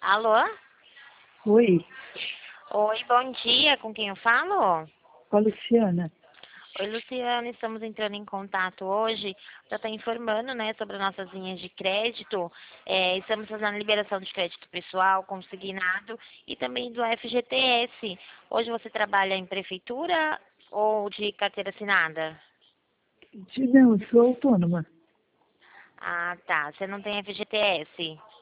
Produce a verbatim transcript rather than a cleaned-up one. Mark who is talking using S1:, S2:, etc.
S1: Alô?
S2: Oi,
S1: Oi, bom dia. Com quem eu falo?
S2: com a Luciana.
S1: Oi, Luciana. Estamos entrando em contato hoje para estar informando, né, sobre as nossas linhas de crédito. É, estamos fazendo a liberação de crédito pessoal, consignado e também do F G T S. Hoje você trabalha em prefeitura ou de carteira assinada?
S2: De- Não, eu sou autônoma.
S1: Ah, tá. Você não tem F G T S?